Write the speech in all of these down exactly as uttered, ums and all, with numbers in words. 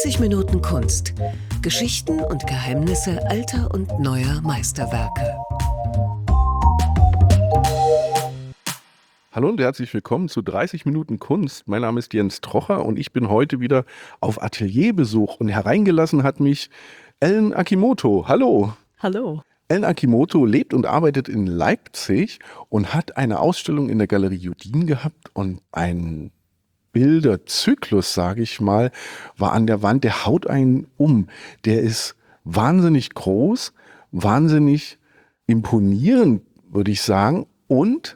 dreißig Minuten Kunst. Geschichten und Geheimnisse alter und neuer Meisterwerke. Hallo und herzlich willkommen zu dreißig Minuten Kunst. Mein Name ist Jens Trocher und ich bin heute wieder auf Atelierbesuch und hereingelassen hat mich Ellen Akimoto. Hallo. Hallo. Ellen Akimoto lebt und arbeitet in Leipzig und hat eine Ausstellung in der Galerie Judin gehabt und ein Bilderzyklus, sage ich mal, war an der Wand, der haut einen um. Der ist wahnsinnig groß, wahnsinnig imponierend, würde ich sagen. Und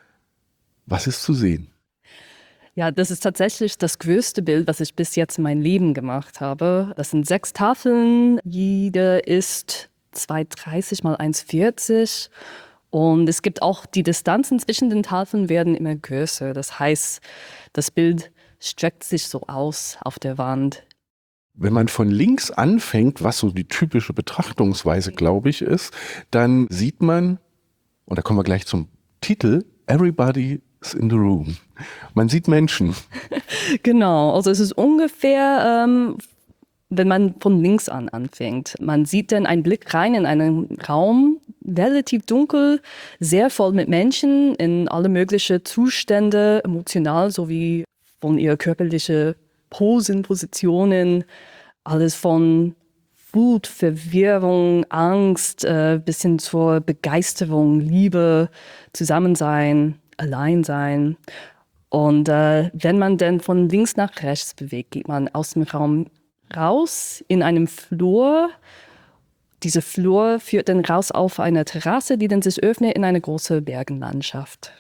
was ist zu sehen? Ja, das ist tatsächlich das größte Bild, was ich bis jetzt in meinem Leben gemacht habe. Das sind sechs Tafeln, jede ist zwei Meter dreißig mal eins Meter vierzig. Und es gibt auch, die Distanzen zwischen den Tafeln werden immer größer. Das heißt, das Bild streckt sich so aus auf der Wand. Wenn man von links anfängt, was so die typische Betrachtungsweise, glaube ich, ist, dann sieht man, und da kommen wir gleich zum Titel, Everybody is in the room. Man sieht Menschen. Genau, also es ist ungefähr, ähm, wenn man von links an anfängt. Man sieht dann einen Blick rein in einen Raum, relativ dunkel, sehr voll mit Menschen in alle möglichen Zustände, emotional sowie von ihrer körperlichen Posen, Positionen, alles von Wut, Verwirrung, Angst, äh, bis hin zur Begeisterung, Liebe, Zusammensein, Alleinsein. Und äh, wenn man dann von links nach rechts bewegt, geht man aus dem Raum raus in einem Flur. Diese Flur führt dann raus auf eine Terrasse, die dann sich öffnet in eine große Bergenlandschaft.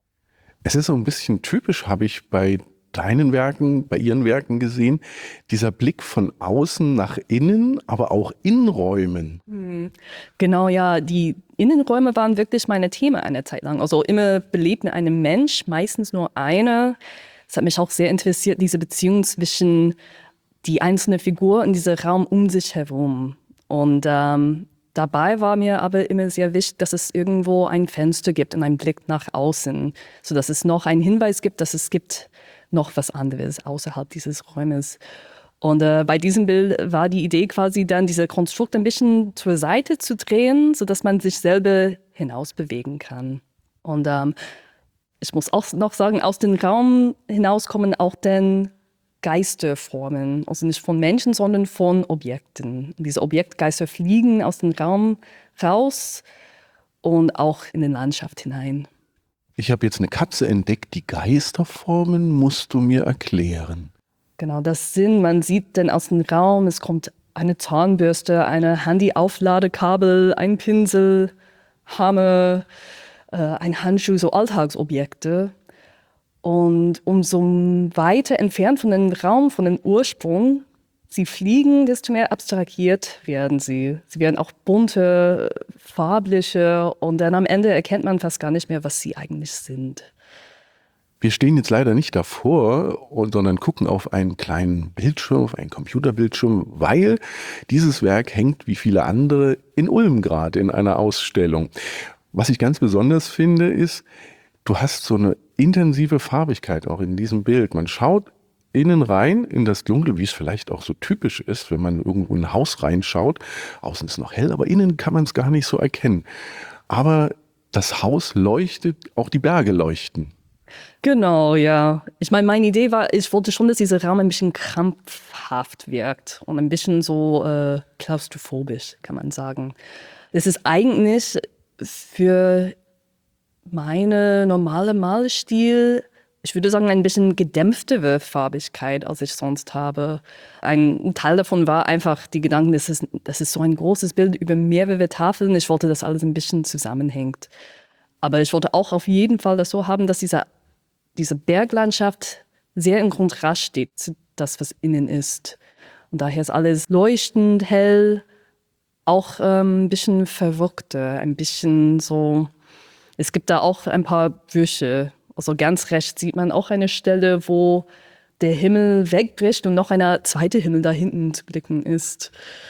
Es ist so ein bisschen typisch, habe ich bei deinen Werken, bei ihren Werken gesehen, dieser Blick von außen nach innen, aber auch Innenräumen. Hm. Genau, ja, die Innenräume waren wirklich meine Themen eine Zeit lang. Also immer belebt mit einem Mensch, meistens nur einer. Es hat mich auch sehr interessiert, diese Beziehung zwischen die einzelne Figur und dieser Raum um sich herum. Und ähm, dabei war mir aber immer sehr wichtig, dass es irgendwo ein Fenster gibt und einen Blick nach außen, sodass es noch einen Hinweis gibt, dass es gibt noch was anderes außerhalb dieses Räumes. Und äh, bei diesem Bild war die Idee quasi dann, diese Konstrukt ein bisschen zur Seite zu drehen, sodass man sich selber hinaus bewegen kann. Und ähm, ich muss auch noch sagen, aus dem Raum hinaus kommen auch dann Geisterformen, also nicht von Menschen, sondern von Objekten. Diese Objektgeister fliegen aus dem Raum raus und auch in die Landschaft hinein. Ich habe jetzt eine Katze entdeckt, die Geisterformen musst du mir erklären. Genau, das sind, man sieht dann aus dem Raum, es kommt eine Zahnbürste, eine Handy-Aufladekabel, ein Pinsel, Hammer, äh, ein Handschuh, so Alltagsobjekte. Und umso weiter entfernt von dem Raum, von dem Ursprung sie fliegen, desto mehr abstrahiert werden sie. Sie werden auch bunter, farblicher und dann am Ende erkennt man fast gar nicht mehr, was sie eigentlich sind. Wir stehen jetzt leider nicht davor, sondern gucken auf einen kleinen Bildschirm, auf einen Computerbildschirm, weil dieses Werk hängt wie viele andere in Ulm gerade in einer Ausstellung. Was ich ganz besonders finde, ist, du hast so eine intensive Farbigkeit auch in diesem Bild. Man schaut innen rein in das Dunkle, wie es vielleicht auch so typisch ist, wenn man irgendwo in ein Haus reinschaut. Außen ist noch hell, aber innen kann man es gar nicht so erkennen. Aber das Haus leuchtet, auch die Berge leuchten. Genau, ja. Ich meine, meine Idee war, ich wollte schon, dass dieser Raum ein bisschen krampfhaft wirkt und ein bisschen so äh, klaustrophobisch, kann man sagen. Es ist eigentlich für meine normale Malstil, ich würde sagen, ein bisschen gedämpftere Farbigkeit, als ich sonst habe. Ein Teil davon war einfach die Gedanken, das ist, das ist so ein großes Bild über mehrere Tafeln. Ich wollte, dass alles ein bisschen zusammenhängt. Aber ich wollte auch auf jeden Fall das so haben, dass diese, diese Berglandschaft sehr im Kontrast steht zu das, was innen ist. Und daher ist alles leuchtend, hell, auch ähm, ein bisschen verrückter, ein bisschen so. Es gibt da auch ein paar Brüche. Also ganz rechts sieht man auch eine Stelle, wo der Himmel wegbricht und noch ein zweiter Himmel da hinten zu blicken ist.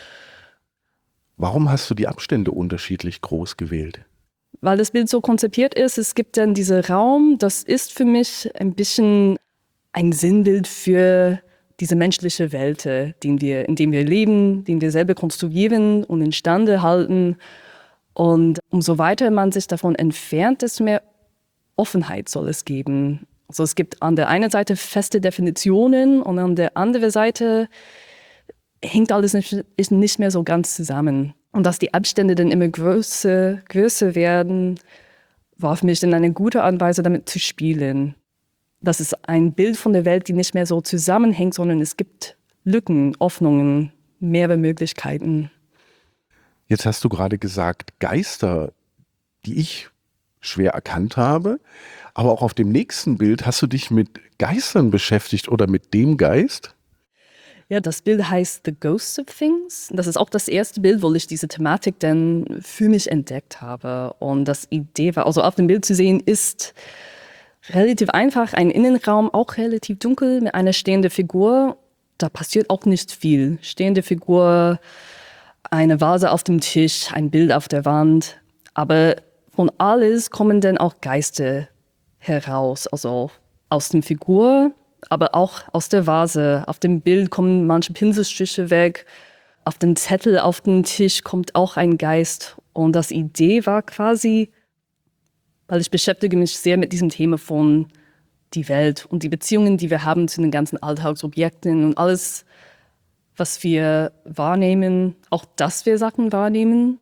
Warum hast du die Abstände unterschiedlich groß gewählt? Weil das Bild so konzipiert ist, es gibt dann diesen Raum, das ist für mich ein bisschen ein Sinnbild für diese menschliche Welt, die wir, in der wir leben, die wir selber konstruieren und instande halten. Und umso weiter man sich davon entfernt, desto mehr Offenheit soll es geben. Also es gibt an der einen Seite feste Definitionen und an der anderen Seite hängt alles nicht, ist nicht mehr so ganz zusammen. Und dass die Abstände dann immer größer, größer werden, war für mich dann eine gute Art und Weise, damit zu spielen. Das ist ein Bild von der Welt, die nicht mehr so zusammenhängt, sondern es gibt Lücken, Öffnungen, mehrere Möglichkeiten. Jetzt hast du gerade gesagt, Geister, die ich schwer erkannt habe, aber auch auf dem nächsten Bild hast du dich mit Geistern beschäftigt oder mit dem Geist? Ja, das Bild heißt The Ghosts of Things. Das ist auch das erste Bild, wo ich diese Thematik dann für mich entdeckt habe. Und das Idee war, also auf dem Bild zu sehen ist relativ einfach, ein Innenraum, auch relativ dunkel, mit einer stehenden Figur. Da passiert auch nicht viel. Stehende Figur, eine Vase auf dem Tisch, ein Bild auf der Wand. Aber von alles kommen dann auch Geister heraus, also aus der Figur, aber auch aus der Vase. Auf dem Bild kommen manche Pinselstriche weg. Auf dem Zettel auf dem Tisch kommt auch ein Geist. Und das Idee war quasi, weil ich beschäftige mich sehr mit diesem Thema von die Welt und die Beziehungen, die wir haben zu den ganzen Alltagsobjekten und alles, was wir wahrnehmen, auch dass wir Sachen wahrnehmen.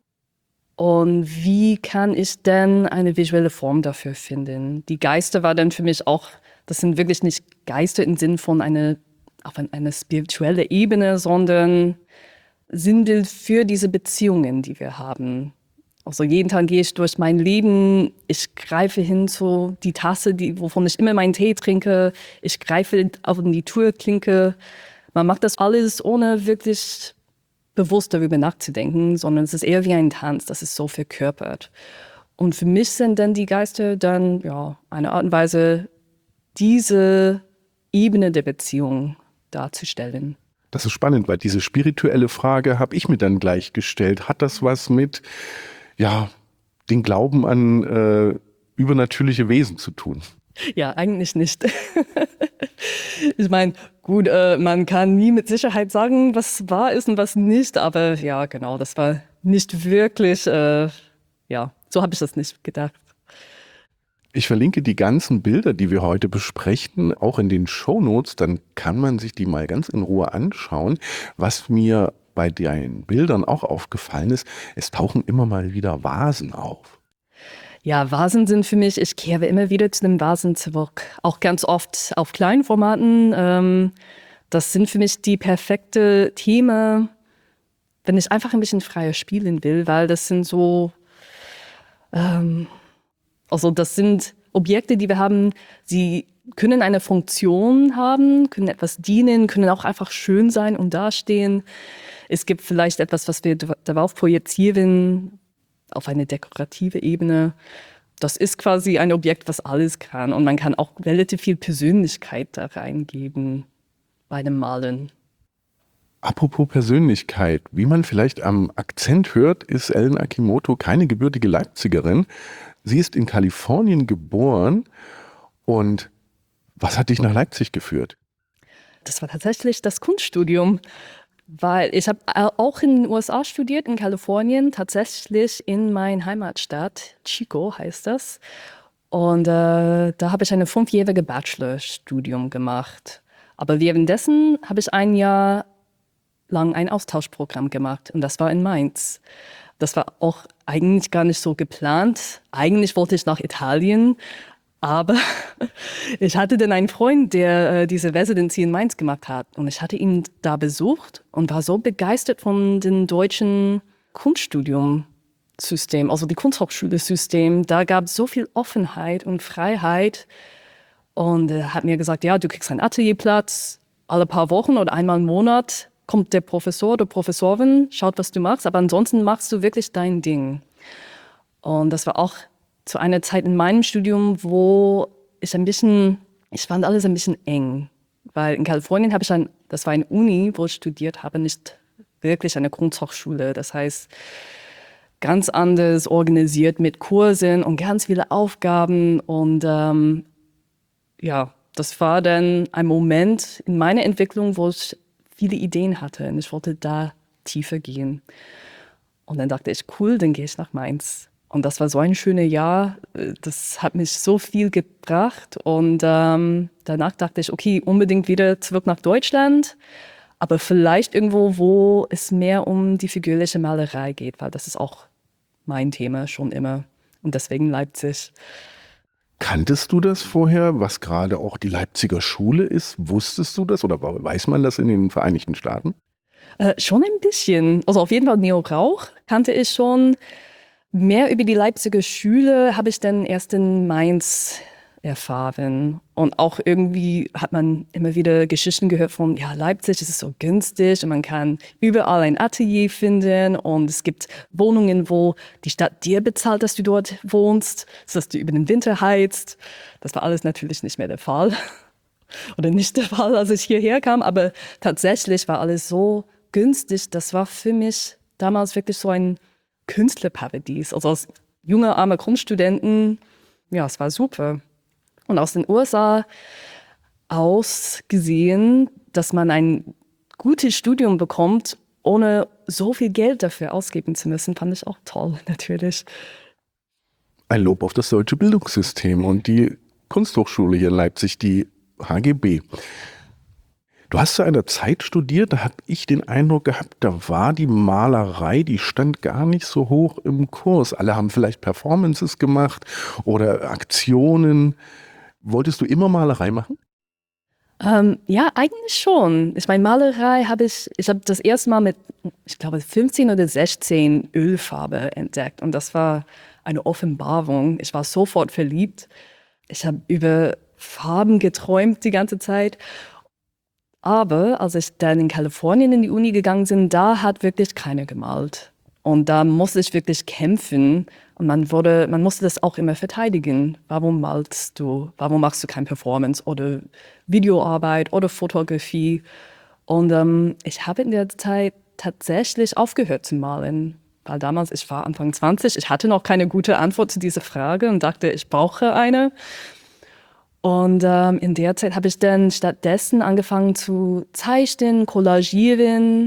Und wie kann ich denn eine visuelle Form dafür finden? Die Geister war dann für mich auch, das sind wirklich nicht Geister im Sinn von einer, auf eine spirituelle Ebene, sondern Sinnbild für diese Beziehungen, die wir haben. Also jeden Tag gehe ich durch mein Leben, ich greife hin zu die Tasse, die, wovon ich immer meinen Tee trinke, ich greife auf die Türklinke. Man macht das alles ohne wirklich bewusst darüber nachzudenken, sondern es ist eher wie ein Tanz, das ist so verkörpert. Und für mich sind dann die Geister dann ja eine Art und Weise, diese Ebene der Beziehung darzustellen. Das ist spannend, weil diese spirituelle Frage habe ich mir dann gleich gestellt. Hat das was mit ja, den Glauben an äh, übernatürliche Wesen zu tun? Ja, eigentlich nicht. Ich meine, gut, äh, man kann nie mit Sicherheit sagen, was wahr ist und was nicht, aber ja, genau, das war nicht wirklich, äh, ja, so habe ich das nicht gedacht. Ich verlinke die ganzen Bilder, die wir heute besprechen, auch in den Shownotes, dann kann man sich die mal ganz in Ruhe anschauen. Was mir bei den Bildern auch aufgefallen ist, es tauchen immer mal wieder Vasen auf. Ja, Vasen sind für mich, ich kehre immer wieder zu den Vasen zurück. Auch ganz oft auf kleinen Formaten. Ähm, das sind für mich die perfekte Themen, wenn ich einfach ein bisschen freier spielen will, weil das sind so, ähm, also das sind Objekte, die wir haben, sie können eine Funktion haben, können etwas dienen, können auch einfach schön sein und dastehen. Es gibt vielleicht etwas, was wir darauf projizieren, auf eine dekorative Ebene. Das ist quasi ein Objekt, was alles kann. Und man kann auch relativ viel Persönlichkeit da reingeben bei dem Malen. Apropos Persönlichkeit, wie man vielleicht am Akzent hört, ist Ellen Akimoto keine gebürtige Leipzigerin. Sie ist in Kalifornien geboren. Und was hat dich nach Leipzig geführt? Das war tatsächlich das Kunststudium. Weil ich habe auch in den U S A studiert, in Kalifornien, tatsächlich in meiner Heimatstadt, Chico heißt das. Und äh, da habe ich ein fünfjähriges Bachelorstudium gemacht. Aber währenddessen habe ich ein Jahr lang ein Austauschprogramm gemacht und das war in Mainz. Das war auch eigentlich gar nicht so geplant. Eigentlich wollte ich nach Italien, aber ich hatte dann einen Freund, der äh, diese Residency in Mainz gemacht hat. Und ich hatte ihn da besucht und war so begeistert von dem deutschen Kunststudiumsystem, also die Kunsthochschulsystem. Da gab es so viel Offenheit und Freiheit. Und er hat mir gesagt, ja, du kriegst einen Atelierplatz alle paar Wochen oder einmal im Monat. Kommt der Professor oder Professorin, schaut, was du machst. Aber ansonsten machst du wirklich dein Ding. Und das war auch zu einer Zeit in meinem Studium, wo ich ein bisschen, ich fand alles ein bisschen eng. Weil in Kalifornien habe ich ein, das war eine Uni, wo ich studiert habe, nicht wirklich eine Kunsthochschule. Das heißt, ganz anders organisiert mit Kursen und ganz viele Aufgaben. Und ähm, ja, das war dann ein Moment in meiner Entwicklung, wo ich viele Ideen hatte und ich wollte da tiefer gehen. Und dann dachte ich, cool, dann gehe ich nach Mainz. Und das war so ein schönes Jahr, das hat mich so viel gebracht. Und ähm, danach dachte ich, okay, unbedingt wieder zurück nach Deutschland, aber vielleicht irgendwo, wo es mehr um die figürliche Malerei geht, weil das ist auch mein Thema schon immer. Und deswegen Leipzig. Kanntest du das vorher, was gerade auch die Leipziger Schule ist? Wusstest du das oder weiß man das in den Vereinigten Staaten? Äh, schon ein bisschen. Also auf jeden Fall Neo Rauch kannte ich schon. Mehr über die Leipziger Schule habe ich dann erst in Mainz erfahren. Und auch irgendwie hat man immer wieder Geschichten gehört von, ja, Leipzig ist so günstig und man kann überall ein Atelier finden und es gibt Wohnungen, wo die Stadt dir bezahlt, dass du dort wohnst, sodass du über den Winter heizt. Das war alles natürlich nicht mehr der Fall. Oder nicht der Fall, als ich hierher kam, aber tatsächlich war alles so günstig. Das war für mich damals wirklich so ein Künstlerparadies. Also als junger, armer Grundstudenten, ja, es war super. Und aus den U S A aus gesehen, dass man ein gutes Studium bekommt, ohne so viel Geld dafür ausgeben zu müssen, fand ich auch toll, natürlich. Ein Lob auf das deutsche Bildungssystem und die Kunsthochschule hier in Leipzig, die H G B. Du hast zu einer Zeit studiert, da habe ich den Eindruck gehabt, da war die Malerei, die stand gar nicht so hoch im Kurs. Alle haben vielleicht Performances gemacht oder Aktionen. Wolltest du immer Malerei machen? Ähm, ja, eigentlich schon. Ich meine, Malerei habe ich, ich habe das erste Mal mit, ich glaube, fünfzehn oder sechzehn Ölfarbe entdeckt. Und das war eine Offenbarung. Ich war sofort verliebt. Ich habe über Farben geträumt die ganze Zeit. Aber als ich dann in Kalifornien in die Uni gegangen bin, da hat wirklich keiner gemalt. Und da musste ich wirklich kämpfen. Und man wurde, man musste das auch immer verteidigen. Warum malst du? Warum machst du keine Performance oder Videoarbeit oder Fotografie? Und ähm, ich habe in der Zeit tatsächlich aufgehört zu malen. Weil damals, ich war Anfang zwanzig, ich hatte noch keine gute Antwort zu dieser Frage und dachte, ich brauche eine. Und ähm, in der Zeit habe ich dann stattdessen angefangen zu zeichnen, collagieren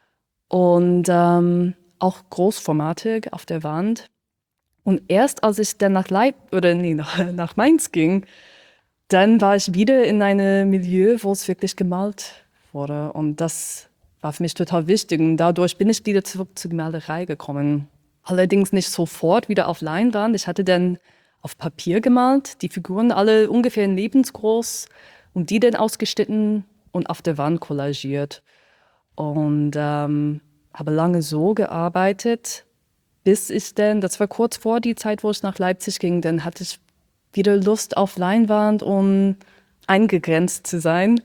und ähm, auch großformatig auf der Wand. Und erst als ich dann nach Leip oder nee, nach, nach Mainz ging, dann war ich wieder in einem Milieu, wo es wirklich gemalt wurde. Und das war für mich total wichtig. Und dadurch bin ich wieder zurück zur Malerei gekommen. Allerdings nicht sofort wieder auf Leinwand. Ich hatte dann auf Papier gemalt, die Figuren alle ungefähr lebensgroß und die dann ausgeschnitten und auf der Wand collagiert. Und ähm, habe lange so gearbeitet, bis ich dann, das war kurz vor die Zeit, wo ich nach Leipzig ging, dann hatte ich wieder Lust auf Leinwand, um eingegrenzt zu sein.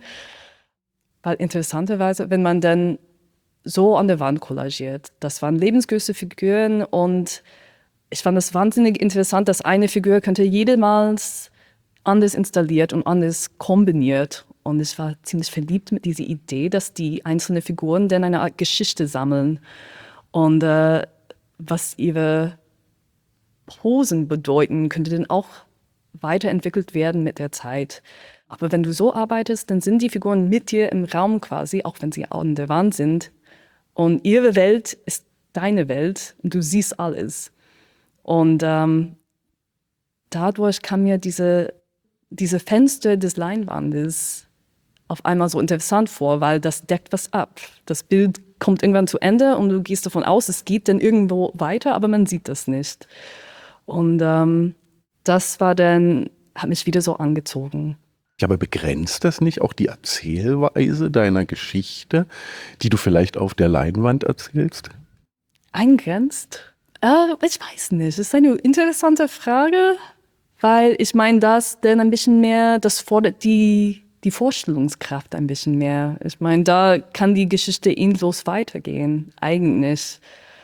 Weil interessanterweise, wenn man dann so an der Wand collagiert, das waren lebensgroße Figuren und ich fand es wahnsinnig interessant, dass eine Figur könnte jemals anders installiert und anders kombiniert. Und ich war ziemlich verliebt mit dieser Idee, dass die einzelnen Figuren dann eine Art Geschichte sammeln. Und äh, was ihre Posen bedeuten, könnte dann auch weiterentwickelt werden mit der Zeit. Aber wenn du so arbeitest, dann sind die Figuren mit dir im Raum quasi, auch wenn sie an der Wand sind. Und ihre Welt ist deine Welt und du siehst alles. Und ähm, dadurch kam mir diese, diese Fenster des Leinwandes auf einmal so interessant vor, weil das deckt was ab. Das Bild kommt irgendwann zu Ende und du gehst davon aus, es geht dann irgendwo weiter, aber man sieht das nicht. Und ähm, das war dann, hat mich wieder so angezogen. Ja, aber begrenzt das nicht auch die Erzählweise deiner Geschichte, die du vielleicht auf der Leinwand erzählst? Eingrenzt? Äh, ich weiß nicht. Das ist eine interessante Frage, weil ich meine, das dann ein bisschen mehr, das fordert die, die Vorstellungskraft ein bisschen mehr. Ich meine, da kann die Geschichte endlos weitergehen, eigentlich.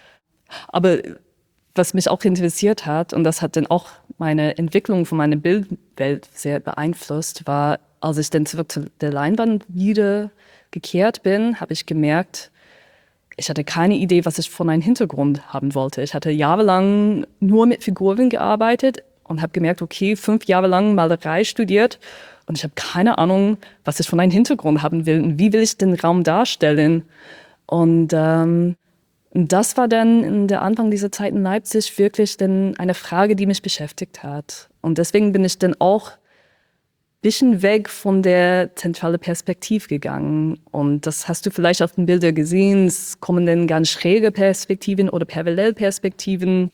Aber was mich auch interessiert hat, und das hat dann auch meine Entwicklung von meiner Bildwelt sehr beeinflusst, war, als ich dann zurück zu der Leinwand wieder gekehrt bin, habe ich gemerkt, ich hatte keine Idee, was ich von einem Hintergrund haben wollte. Ich hatte jahrelang nur mit Figuren gearbeitet und habe gemerkt, okay, fünf Jahre lang Malerei studiert Und ich habe keine Ahnung, was ich von einem Hintergrund haben will und wie will ich den Raum darstellen. Und ähm, das war dann in der Anfang dieser Zeit in Leipzig wirklich dann eine Frage, die mich beschäftigt hat. Und deswegen bin ich dann auch ein bisschen weg von der zentralen Perspektive gegangen. Und das hast du vielleicht auf den Bildern gesehen. Es kommen dann ganz schräge Perspektiven oder Parallelperspektiven.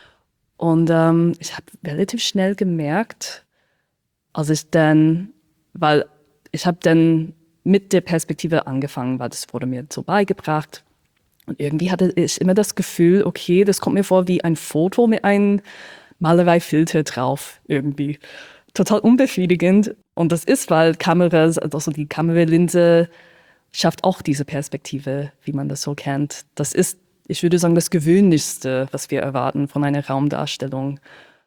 Und ähm, ich habe relativ schnell gemerkt, als ich dann, weil ich habe dann mit der Perspektive angefangen, weil das wurde mir so beigebracht. Und irgendwie hatte ich immer das Gefühl, okay, das kommt mir vor wie ein Foto mit einem Malereifilter drauf irgendwie. Total unbefriedigend. Und das ist, weil Kameras, also die Kameralinse schafft auch diese Perspektive, wie man das so kennt. Das ist, ich würde sagen, das Gewöhnlichste, was wir erwarten von einer Raumdarstellung.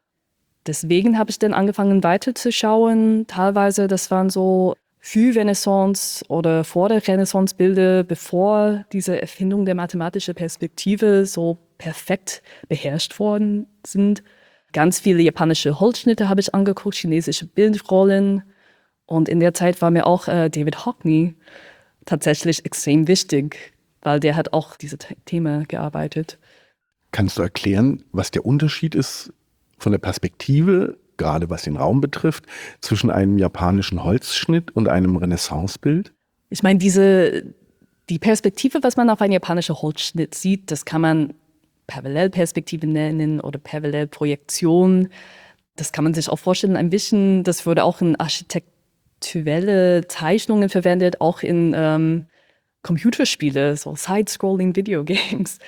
Deswegen habe ich dann angefangen weiterzuschauen. Teilweise, das waren so Frührenaissance oder vor der Renaissance Bilder, bevor diese Erfindung der mathematischen Perspektive so perfekt beherrscht worden sind. Ganz viele japanische Holzschnitte habe ich angeguckt, chinesische Bildrollen. Und in der Zeit war mir auch äh, David Hockney tatsächlich extrem wichtig, weil der hat auch diese Themen gearbeitet. Kannst du erklären, was der Unterschied ist von der Perspektive, gerade was den Raum betrifft, zwischen einem japanischen Holzschnitt und einem Renaissancebild? Ich meine, diese, die Perspektive, was man auf einem japanischen Holzschnitt sieht, das kann man Parallelperspektive nennen oder Parallelprojektion. Das kann man sich auch vorstellen, ein bisschen, das wurde auch in architekturelle Zeichnungen verwendet, auch in ähm, Computerspiele, so Side-Scrolling Videogames.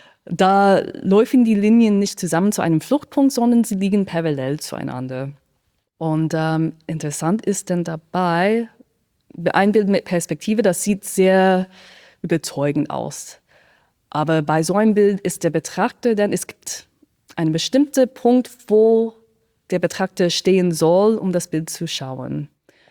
Da laufen die Linien nicht zusammen zu einem Fluchtpunkt, sondern sie liegen parallel zueinander. Und ähm, interessant ist dann dabei, ein Bild mit Perspektive, das sieht sehr überzeugend aus. Aber bei so einem Bild ist der Betrachter, denn es gibt einen bestimmten Punkt, wo der Betrachter stehen soll, um das Bild zu schauen.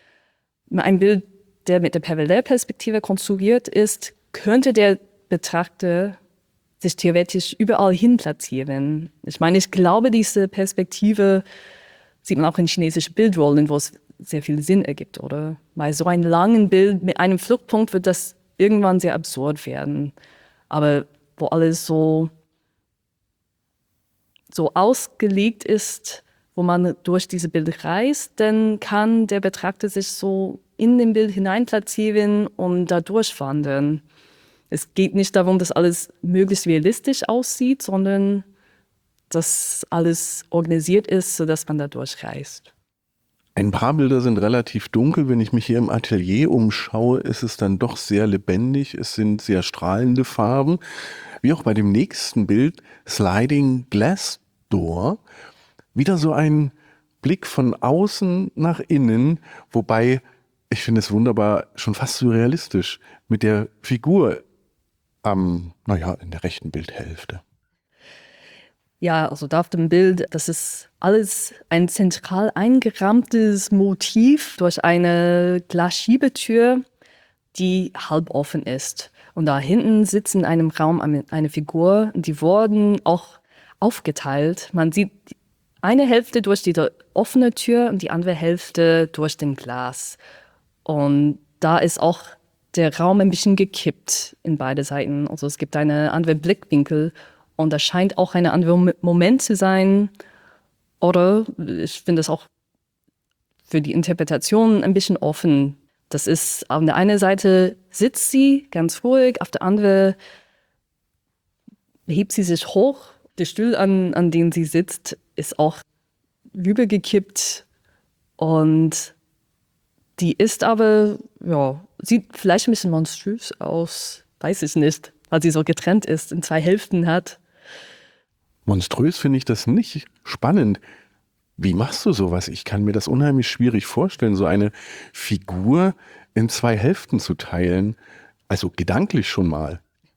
Ein Bild, der mit der Parallelperspektive konstruiert ist, könnte der Betrachter sich theoretisch überall hin platzieren. Ich meine, ich glaube, diese Perspektive sieht man auch in chinesischen Bildrollen, wo es sehr viel Sinn ergibt, oder? Bei so einem langen Bild mit einem Fluchtpunkt wird das irgendwann sehr absurd werden. Aber wo alles so, so ausgelegt ist, wo man durch diese Bild reist, dann kann der Betrachter sich so in dem Bild hinein platzieren und da durchwandern. Es geht nicht darum, dass alles möglichst realistisch aussieht, sondern dass alles organisiert ist, sodass man da durchreist. Ein paar Bilder sind relativ dunkel. Wenn ich mich hier im Atelier umschaue, ist es dann doch sehr lebendig. Es sind sehr strahlende Farben. Wie auch bei dem nächsten Bild, Sliding Glass Door. Wieder so ein Blick von außen nach innen, wobei, ich finde es wunderbar, schon fast surrealistisch, mit der Figur am, naja, in der rechten Bildhälfte. Ja, also da auf dem Bild, das ist alles ein zentral eingerahmtes Motiv durch eine Glasschiebetür, die halb offen ist. Und da hinten sitzt in einem Raum eine Figur, die wurden auch aufgeteilt. Man sieht eine Hälfte durch die offene Tür und die andere Hälfte durch den Glas. Und da ist auch der Raum ein bisschen gekippt in beide Seiten. Also es gibt einen anderen Blickwinkel. Und das scheint auch ein anderer Moment zu sein. Oder ich finde es auch für die Interpretation ein bisschen offen. Das ist, auf der einen Seite sitzt sie ganz ruhig, auf der anderen hebt sie sich hoch. Der Stuhl, an, an dem sie sitzt, ist auch rübergekippt. Und die ist aber, ja, sieht vielleicht ein bisschen monströs aus. Weiß ich nicht, weil sie so getrennt ist, in zwei Hälften hat. Monströs finde ich das nicht. Spannend. Wie machst du sowas? Ich kann mir das unheimlich schwierig vorstellen, so eine Figur in zwei Hälften zu teilen. Also gedanklich schon mal.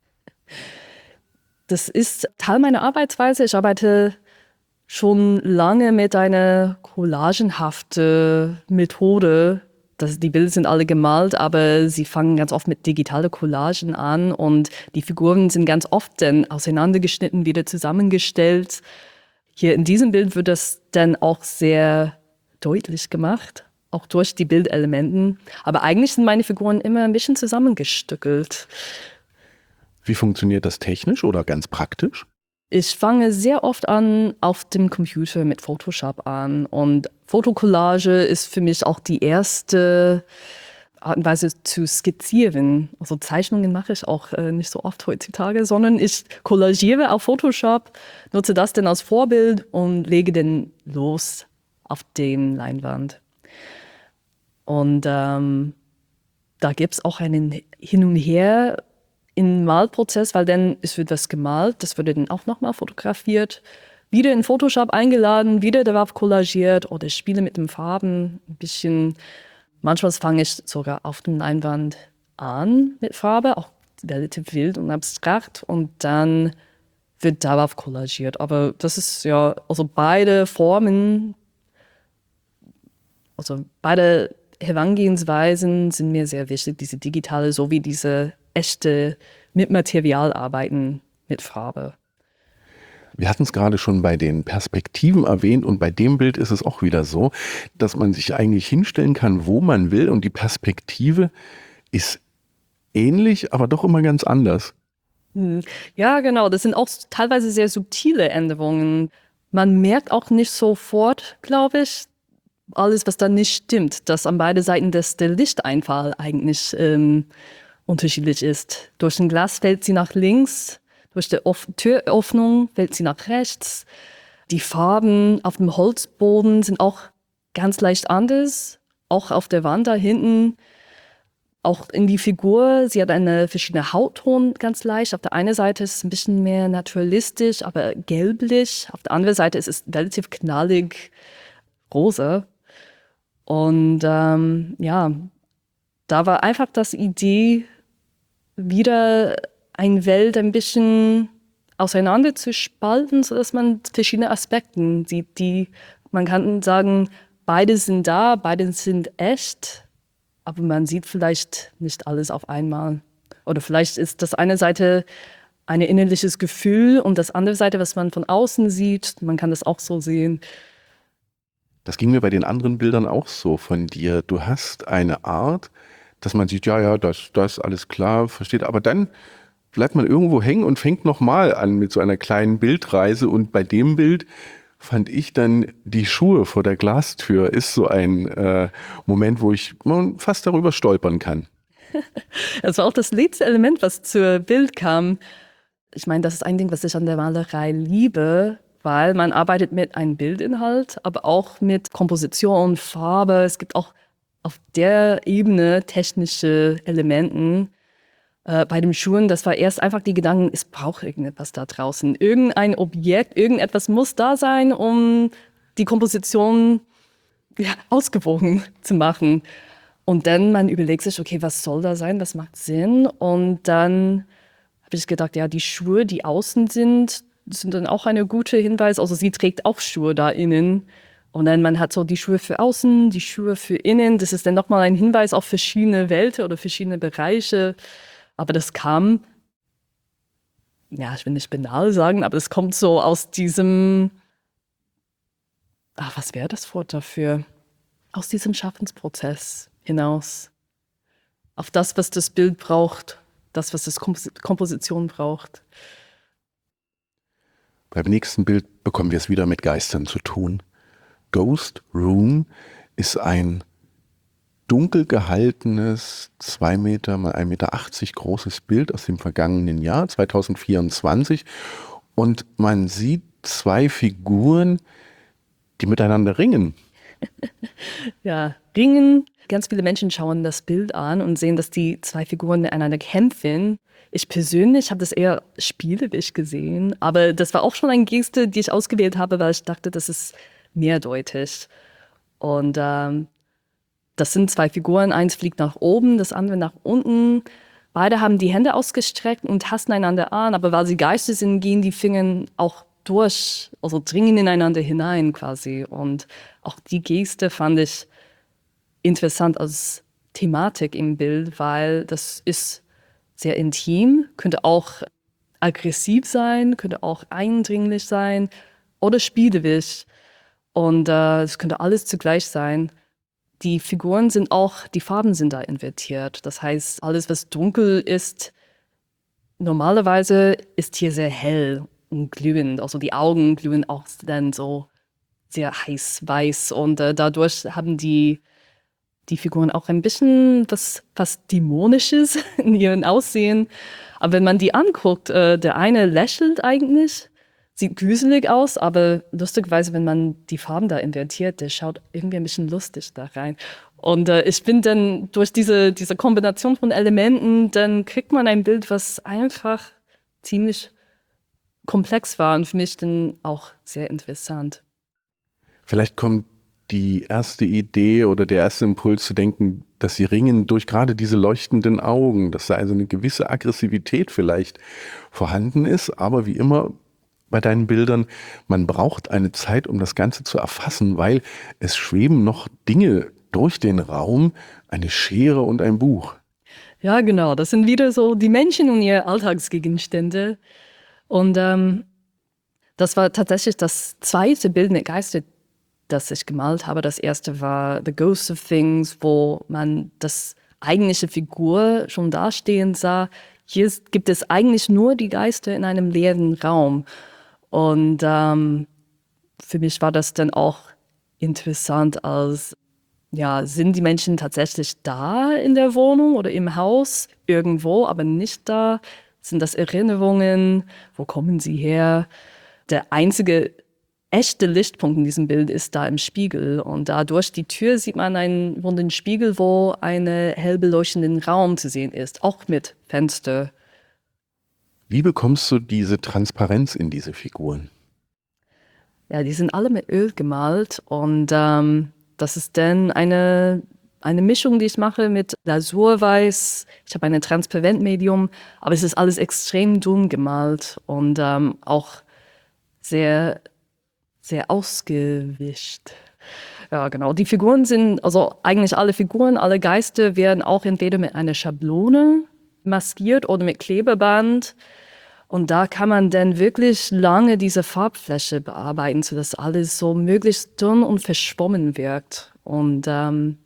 Das ist Teil meiner Arbeitsweise. Ich arbeite schon lange mit einer collagenhaften Methode. Das, die Bilder sind alle gemalt, aber sie fangen ganz oft mit digitalen Collagen an und die Figuren sind ganz oft dann auseinandergeschnitten, wieder zusammengestellt. Hier in diesem Bild wird das dann auch sehr deutlich gemacht. auch durch die Bildelementen. Aber eigentlich sind meine Figuren immer ein bisschen zusammengestückelt. Wie funktioniert das technisch oder ganz praktisch? Ich fange sehr oft an auf dem Computer mit Photoshop an und Fotokollage ist für mich auch die erste Art und Weise zu skizzieren. Also Zeichnungen mache ich auch äh, nicht so oft heutzutage, sondern ich kollagiere auf Photoshop, nutze das dann als Vorbild und lege dann los auf den Leinwand. Und ähm, da gibt es auch einen Hin und Her im Malprozess, weil dann es wird was gemalt, das wird dann auch nochmal fotografiert, wieder in Photoshop eingeladen, wieder darauf kollagiert oder ich spiele mit den Farben ein bisschen. Manchmal fange ich sogar auf der Leinwand an mit Farbe, auch relativ wild und abstrakt und dann wird darauf kollagiert. Aber das ist ja, also beide Formen, also beide Herangehensweisen sind mir sehr wichtig, diese digitale sowie diese echte mit Material arbeiten, mit Farbe. Wir hatten es gerade schon bei den Perspektiven erwähnt und bei dem Bild ist es auch wieder so, dass man sich eigentlich hinstellen kann, wo man will und die Perspektive ist ähnlich, aber doch immer ganz anders. Ja, genau, das sind auch teilweise sehr subtile Änderungen. Man merkt auch nicht sofort, glaube ich, alles, was da nicht stimmt, dass an beide Seiten des, der Lichteinfall eigentlich ähm, unterschiedlich ist. Durch ein Glas fällt sie nach links, durch die Off- Türöffnung fällt sie nach rechts. Die Farben auf dem Holzboden sind auch ganz leicht anders, auch auf der Wand da hinten. Auch in die Figur, sie hat eine verschiedene Hautton, ganz leicht. Auf der einen Seite ist es ein bisschen mehr naturalistisch, aber gelblich. Auf der anderen Seite ist es relativ knallig rosa. Und ähm, ja, da war einfach das Idee, wieder eine Welt ein bisschen auseinander zu spalten, sodass man verschiedene Aspekte sieht, die man kann sagen, beide sind da, beide sind echt, aber man sieht vielleicht nicht alles auf einmal. Oder vielleicht ist das eine Seite ein innerliches Gefühl und das andere Seite, was man von außen sieht, man kann das auch so sehen. Das ging mir bei den anderen Bildern auch so von dir. Du hast eine Art, dass man sieht, ja, ja, das, das alles klar, versteht, aber dann bleibt man irgendwo hängen und fängt nochmal an mit so einer kleinen Bildreise und bei dem Bild fand ich dann die Schuhe vor der Glastür ist so ein äh, Moment, wo ich fast darüber stolpern kann. Das war auch das letzte Element, was zur Bild kam. Ich meine, das ist ein Ding, was ich an der Malerei liebe, weil man arbeitet mit einem Bildinhalt, aber auch mit Komposition, Farbe. Es gibt auch auf der Ebene technische Elemente. Äh, bei den Schuhen, das war erst einfach die Gedanken, es braucht irgendetwas da draußen. Irgendein Objekt, irgendetwas muss da sein, um die Komposition ja, ausgewogen zu machen. Und dann man überlegt sich, okay, was soll da sein, was macht Sinn? Und dann habe ich gedacht, ja, die Schuhe, die außen sind, sind dann auch eine gute Hinweis. Also sie trägt auch Schuhe da innen. Und dann man hat so die Schuhe für außen, die Schuhe für innen. Das ist dann nochmal ein Hinweis auf verschiedene Welten oder verschiedene Bereiche. Aber das kam, ja, ich will nicht banal sagen, aber es kommt so aus diesem, ach, was wäre das Wort dafür? Aus diesem Schaffensprozess hinaus. Auf das, was das Bild braucht, das, was das Kompos- Komposition braucht. Beim nächsten Bild bekommen wir es wieder mit Geistern zu tun. Ghost Room ist ein dunkel gehaltenes, zwei Meter mal ein Meter achtzig großes Bild aus dem vergangenen Jahr, zwanzig vierundzwanzig. Und man sieht zwei Figuren, die miteinander ringen. Ja, ringen. Ganz viele Menschen schauen das Bild an und sehen, dass die zwei Figuren miteinander kämpfen. Ich persönlich habe das eher spielerisch gesehen, aber das war auch schon eine Geste, die ich ausgewählt habe, weil ich dachte, das ist mehrdeutig. Und ähm, das sind zwei Figuren, eins fliegt nach oben, das andere nach unten. Beide haben die Hände ausgestreckt und tasten einander an, aber weil sie Geister sind, gehen die Finger auch durch, also dringen ineinander hinein quasi. Und auch die Geste fand ich interessant als Thematik im Bild, weil das ist sehr intim, könnte auch aggressiv sein, könnte auch eindringlich sein oder spielerisch. Und äh, es könnte alles zugleich sein. die Figuren sind auch, die Farben sind da invertiert. Das heißt, alles, was dunkel ist, normalerweise ist hier sehr hell und glühend. Also die Augen glühen auch dann so sehr heiß weiß. Und äh, dadurch haben die, die Figuren auch ein bisschen was fast Dämonisches in ihrem Aussehen. Aber wenn man die anguckt, äh, der eine lächelt eigentlich, sieht gruselig aus, aber lustigerweise, wenn man die Farben da invertiert, der schaut irgendwie ein bisschen lustig da rein. Und äh, ich bin dann durch diese, diese Kombination von Elementen, dann kriegt man ein Bild, was einfach ziemlich komplex war und für mich dann auch sehr interessant. Vielleicht kommt die erste Idee oder der erste Impuls zu denken, dass sie ringen durch gerade diese leuchtenden Augen, dass da also eine gewisse Aggressivität vielleicht vorhanden ist, aber wie immer bei deinen Bildern, man braucht eine Zeit, um das Ganze zu erfassen, weil es schweben noch Dinge durch den Raum, eine Schere und ein Buch. Ja, genau. Das sind wieder so die Menschen und ihre Alltagsgegenstände. Und ähm, das war tatsächlich das zweite Bild mit Geister, das ich gemalt habe. Das erste war The Ghost of Things, wo man das eigentliche Figur schon dastehen sah. Hier gibt es eigentlich nur die Geister in einem leeren Raum. Und ähm, für mich war das dann auch interessant, als ja, sind die Menschen tatsächlich da in der Wohnung oder im Haus irgendwo, aber nicht da? Sind das Erinnerungen? Wo kommen sie her? Der einzige echte Lichtpunkt in diesem Bild ist da im Spiegel. Und da durch die Tür sieht man einen runden Spiegel, wo ein hell beleuchteten Raum zu sehen ist, auch mit Fenster. Wie bekommst du diese Transparenz in diese Figuren? Ja, die sind alle mit Öl gemalt und ähm, das ist dann eine, eine Mischung, die ich mache mit Lasurweiß. Ich habe ein Transparentmedium, aber es ist alles extrem dünn gemalt und ähm, auch sehr, sehr ausgewischt. Ja, genau. Die Figuren sind, also eigentlich alle Figuren, alle Geister werden auch entweder mit einer Schablone maskiert oder mit Klebeband. Und da kann man dann wirklich lange diese Farbfläche bearbeiten, sodass alles so möglichst dünn und verschwommen wirkt. Und ähm,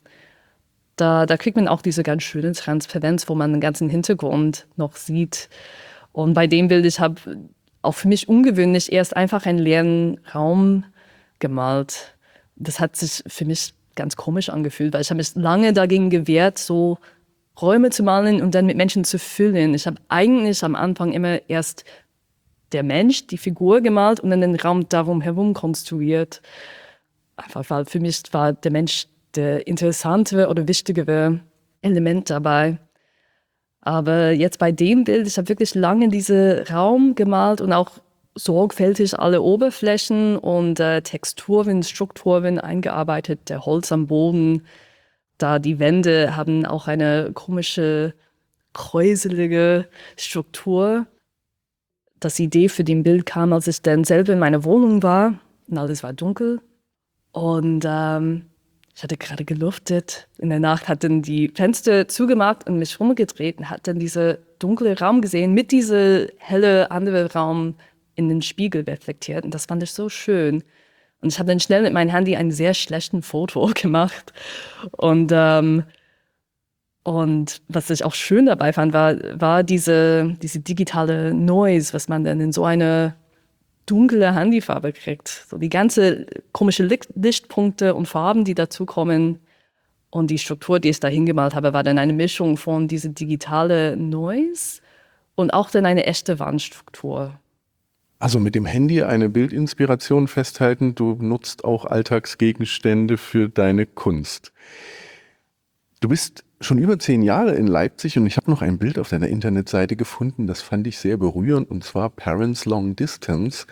da, da kriegt man auch diese ganz schöne Transparenz, wo man den ganzen Hintergrund noch sieht. Und bei dem Bild, ich habe auch für mich ungewöhnlich erst einfach einen leeren Raum gemalt. Das hat sich für mich ganz komisch angefühlt, weil ich habe mich lange dagegen gewehrt, so Räume zu malen und dann mit Menschen zu füllen. Ich habe eigentlich am Anfang immer erst der Mensch, die Figur gemalt und dann den Raum darum herum konstruiert. Einfach weil für mich war der Mensch der interessante oder wichtigere Element dabei. Aber jetzt bei dem Bild, ich habe wirklich lange diesen Raum gemalt und auch sorgfältig alle Oberflächen und äh, Texturen, Strukturen eingearbeitet, der Holz am Boden. Da die Wände haben auch eine komische, kräuselige Struktur. Das Idee für den Bild kam, als ich dann selber in meiner Wohnung war und alles war dunkel. Und ähm, ich hatte gerade gelüftet. In der Nacht hat dann die Fenster zugemacht und mich rumgedreht und hat dann diesen dunklen Raum gesehen mit diesem helle andere Raum in den Spiegel reflektiert. Und das fand ich so schön. Und ich habe dann schnell mit meinem Handy ein sehr schlechtes Foto gemacht. Und, ähm, und was ich auch schön dabei fand, war, war diese, diese digitale Noise, was man dann in so eine dunkle Handyfarbe kriegt. So die ganze komische Lichtpunkte und Farben, die dazukommen. Und die Struktur, die ich da hingemalt habe, war dann eine Mischung von diese digitale Noise und auch dann eine echte Wandstruktur. Also mit dem Handy eine Bildinspiration festhalten, du nutzt auch Alltagsgegenstände für deine Kunst. Du bist schon über zehn Jahre in Leipzig und ich habe noch ein Bild auf deiner Internetseite gefunden, das fand ich sehr berührend, und zwar Parents Long Distance.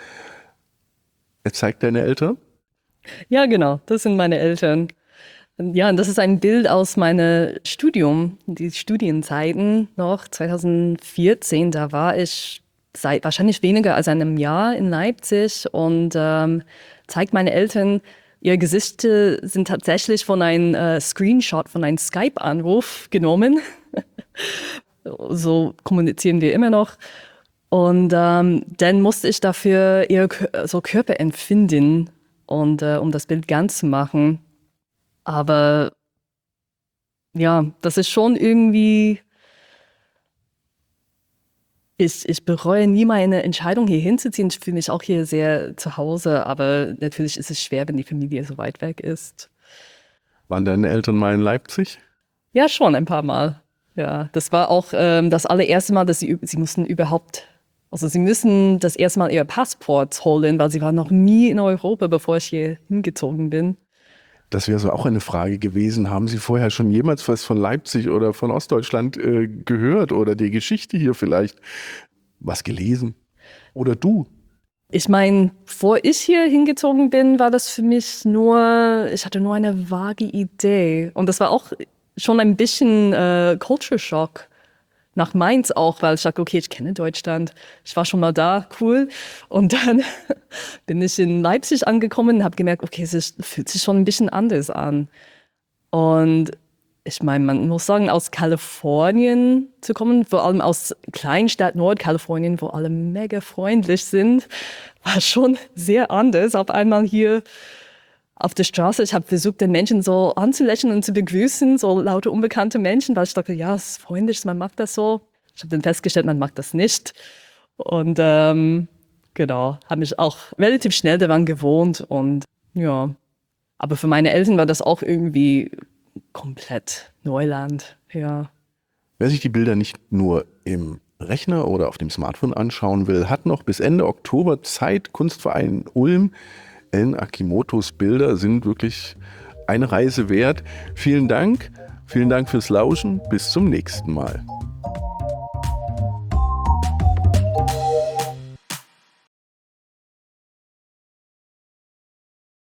Er zeigt deine Eltern? Ja, genau, das sind meine Eltern. Ja, und das ist ein Bild aus meinem Studium, die Studienzeiten noch, zwanzig vierzehn, da war ich seit wahrscheinlich weniger als einem Jahr in Leipzig und ähm, zeigt meine Eltern, ihre Gesichter sind tatsächlich von einem äh, Screenshot, von einem Skype-Anruf genommen. So kommunizieren wir immer noch. Und ähm, dann musste ich dafür ihr so Körper empfinden, und, äh, um das Bild ganz zu machen. Aber ja, das ist schon irgendwie, ich, ich bereue nie meine Entscheidung, hier hinzuziehen. Ich fühle mich auch hier sehr zu Hause, aber natürlich ist es schwer, wenn die Familie so weit weg ist. Waren deine Eltern mal in Leipzig? Ja, schon ein paar Mal. Ja, das war auch ähm, das allererste Mal, dass sie, sie mussten überhaupt, also sie müssen das erste Mal ihr Passport holen, weil sie waren noch nie in Europa, bevor ich hier hingezogen bin. Das wäre so auch eine Frage gewesen. Haben Sie vorher schon jemals was von Leipzig oder von Ostdeutschland äh, gehört oder die Geschichte hier vielleicht was gelesen? Oder du? Ich meine, bevor ich hier hingezogen bin, war das für mich nur, ich hatte nur eine vage Idee. Und das war auch schon ein bisschen äh, Culture Shock. Nach Mainz auch, weil ich dachte, okay, ich kenne Deutschland, ich war schon mal da, cool. Und dann bin ich in Leipzig angekommen und habe gemerkt, okay, es ist, fühlt sich schon ein bisschen anders an. Und ich meine, man muss sagen, aus Kalifornien zu kommen, vor allem aus Kleinstadt Nordkalifornien, wo alle mega freundlich sind, war schon sehr anders. Auf einmal hier auf der Straße, ich habe versucht, den Menschen so anzulächeln und zu begrüßen, so lauter unbekannte Menschen, weil ich dachte, ja, es ist freundlich, man mag das so. Ich habe dann festgestellt, man mag das nicht. Und ähm, genau, habe mich auch relativ schnell daran gewohnt. Und ja, aber für meine Eltern war das auch irgendwie komplett Neuland, ja. Wer sich die Bilder nicht nur im Rechner oder auf dem Smartphone anschauen will, hat noch bis Ende Oktober Zeit. Kunstverein Ulm. Ellen Akimotos Bilder sind wirklich eine Reise wert. Vielen Dank. Vielen Dank fürs Lauschen. Bis zum nächsten Mal.